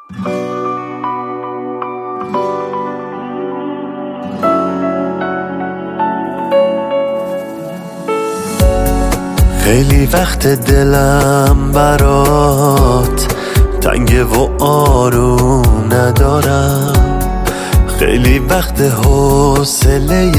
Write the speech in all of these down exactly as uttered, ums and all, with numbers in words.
خیلی وقت دلم برات تنگه و آروم ندارم، خیلی وقت حوصله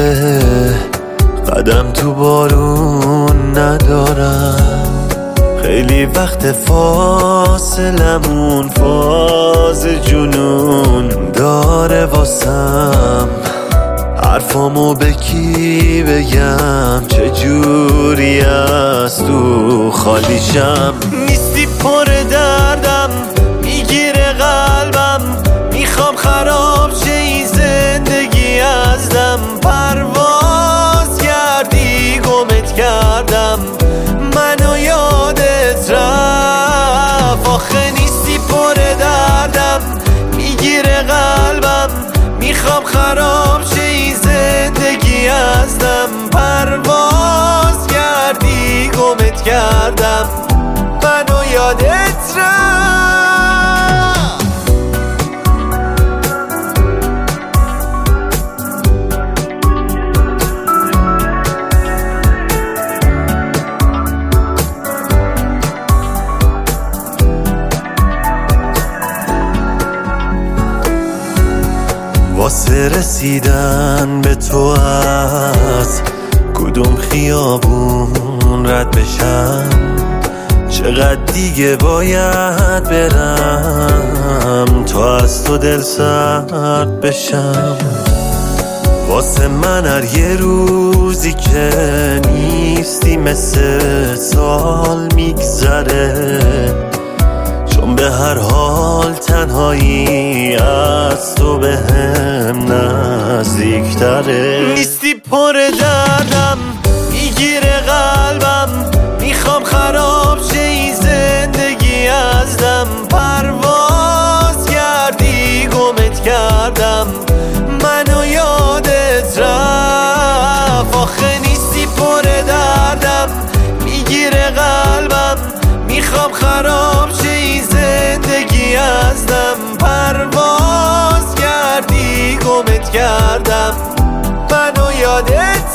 قدم تو بارون ندارم، خیلی وقت فاصلمون فاز جنون داره واسم، حرفامو به کی بگم چه جوری از تو خالیشم. نیستی پر دردم میگیره قلبم، میخوام خراب شه این زندگی از دم، پرواز کردی گمت کردم منو یادت رفت، آخه نیستی پر دردم میگیره قلبم، میخوام خراب شه این زندگی از دم، پرواز کردی گمت کردم منو یادت رفت. واسه رسیدن به تو از کدوم خیابون رد بشم، چقدر دیگه باید برم تا از تو دل سرد بشم، واسه من هر یه روزی که نیستی مثل سال میگذره، چون به هر حال تنهایی از تو به هم نزدیکتره. نیستی پر دردم میگیره قلبم، میخوام خراب شه این زندگی از دم، پرواز کردی گمت کردم منو یادت رفت، آخه نیستی پر دردم میگیره قلبم، میخوام خراب شه این زندگی از دم، پرواز کردی گمت کردم منو یادت